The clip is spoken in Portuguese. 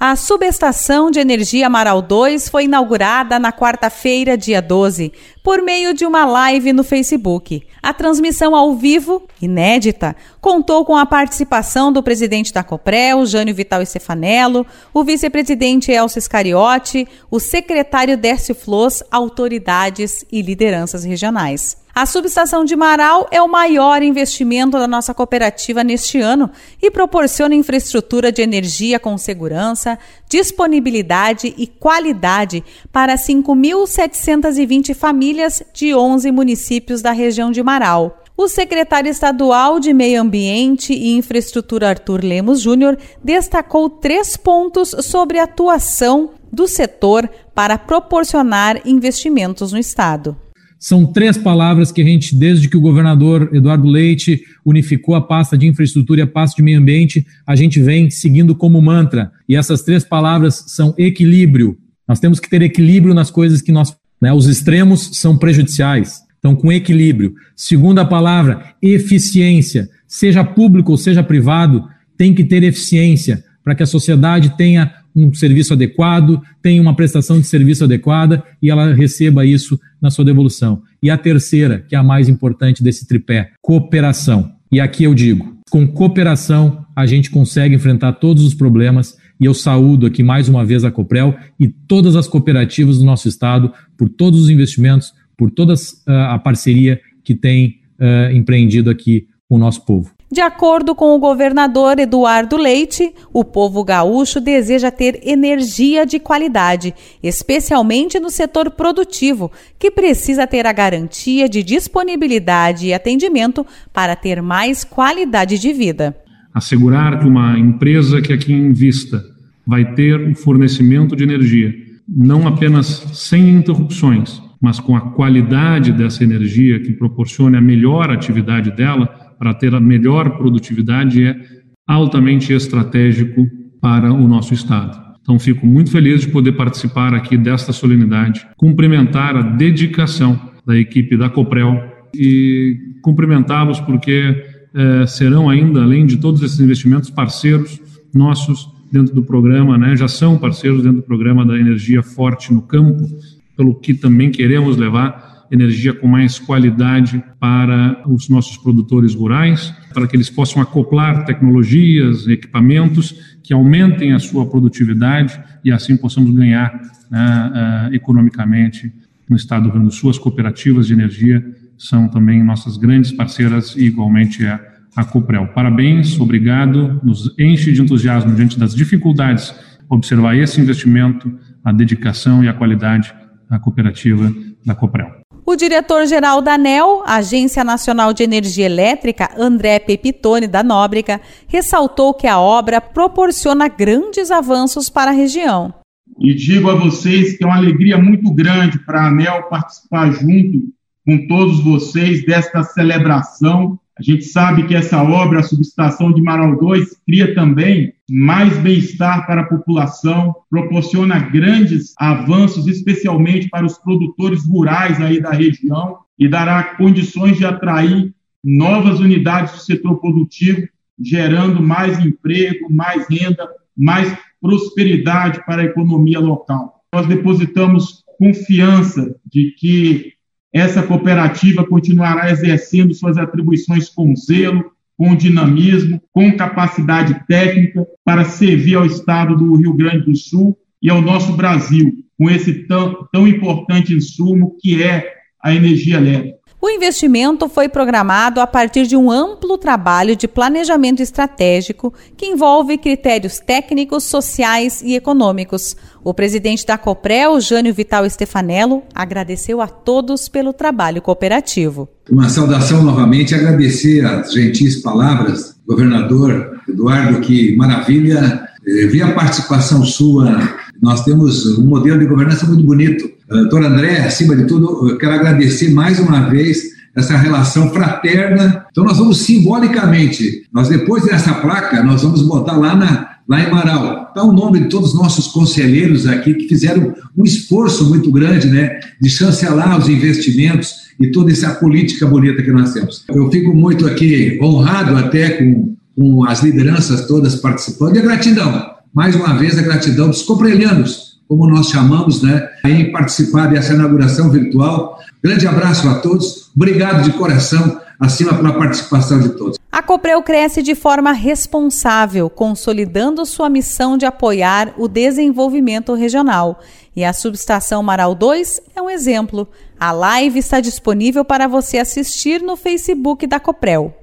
A subestação de energia Amaral 2 foi inaugurada na quarta-feira, dia 12, por meio de uma live no Facebook. A transmissão ao vivo, inédita, contou com a participação do presidente da Coprel, Jânio Vital Stefanello, o vice-presidente Elcio Scariotti, o secretário Décio Flos, autoridades e lideranças regionais. A subestação de Marau é o maior investimento da nossa cooperativa neste ano e proporciona infraestrutura de energia com segurança, disponibilidade e qualidade para 5.720 famílias de 11 municípios da região de Marau. O secretário estadual de Meio Ambiente e Infraestrutura, Arthur Lemos Júnior, destacou 3 pontos sobre a atuação do setor para proporcionar investimentos no estado. São 3 palavras que a gente, desde que o governador Eduardo Leite unificou a pasta de infraestrutura e a pasta de meio ambiente, a gente vem seguindo como mantra. E essas 3 palavras são equilíbrio. Nós temos que ter equilíbrio nas coisas que os extremos são prejudiciais. Então, com equilíbrio. Segunda palavra, eficiência. Seja público ou seja privado, tem que ter eficiência para que a sociedade tenha um serviço adequado, tenha uma prestação de serviço adequada e ela receba isso na sua devolução. E a terceira, que é a mais importante desse tripé, cooperação. E aqui eu digo, com cooperação a gente consegue enfrentar todos os problemas e eu saúdo aqui mais uma vez a Coprel e todas as cooperativas do nosso estado por todos os investimentos, por toda a parceria que tem empreendido aqui com o nosso povo. De acordo com o governador Eduardo Leite, o povo gaúcho deseja ter energia de qualidade, especialmente no setor produtivo, que precisa ter a garantia de disponibilidade e atendimento para ter mais qualidade de vida. Assegurar que uma empresa que aqui invista vai ter o fornecimento de energia, não apenas sem interrupções, mas com a qualidade dessa energia que proporcione a melhor atividade dela, para ter a melhor produtividade, é altamente estratégico para o nosso estado. Então, fico muito feliz de poder participar aqui desta solenidade, cumprimentar a dedicação da equipe da Coprel e cumprimentá-los porque serão ainda, além de todos esses investimentos, parceiros nossos dentro do programa, já são parceiros dentro do programa da Energia Forte no Campo, pelo que também queremos levar energia com mais qualidade para os nossos produtores rurais, para que eles possam acoplar tecnologias, equipamentos que aumentem a sua produtividade e assim possamos ganhar economicamente no estado do Rio Grande do Sul. As cooperativas de energia são também nossas grandes parceiras e igualmente a Coprel. Parabéns, obrigado, nos enche de entusiasmo diante das dificuldades observar esse investimento, a dedicação e a qualidade da cooperativa da Coprel. O diretor-geral da ANEEL, Agência Nacional de Energia Elétrica, André Pepitone da Nóbrega, ressaltou que a obra proporciona grandes avanços para a região. E digo a vocês que é uma alegria muito grande para a ANEEL participar junto com todos vocês desta celebração. A gente sabe que essa obra, a subestação de Marau 2, cria também mais bem-estar para a população, proporciona grandes avanços, especialmente para os produtores rurais aí da região, e dará condições de atrair novas unidades do setor produtivo, gerando mais emprego, mais renda, mais prosperidade para a economia local. Nós depositamos confiança de que essa cooperativa continuará exercendo suas atribuições com zelo, com dinamismo, com capacidade técnica para servir ao estado do Rio Grande do Sul e ao nosso Brasil, com esse tão importante insumo que é a energia elétrica. O investimento foi programado a partir de um amplo trabalho de planejamento estratégico que envolve critérios técnicos, sociais e econômicos. O presidente da Coprel, Jânio Vital Stefanello, agradeceu a todos pelo trabalho cooperativo. Uma saudação novamente, agradecer as gentis palavras, governador Eduardo, que maravilha ver a participação sua. Nós temos um modelo de governança muito bonito. Doutor André, acima de tudo, eu quero agradecer mais uma vez essa relação fraterna. Então nós vamos simbolicamente, depois dessa placa, nós vamos botar lá em Marau. Está o nome de todos os nossos conselheiros aqui que fizeram um esforço muito grande, de chancelar os investimentos e toda essa política bonita que nós temos. Eu fico muito aqui honrado até com as lideranças todas participando e a gratidão mais uma vez, a gratidão dos coprelianos, como nós chamamos, né, em participar dessa inauguração virtual. Grande abraço a todos, obrigado de coração, acima pela participação de todos. A Coprel cresce de forma responsável, consolidando sua missão de apoiar o desenvolvimento regional. E a subestação Marau 2 é um exemplo. A live está disponível para você assistir no Facebook da Coprel.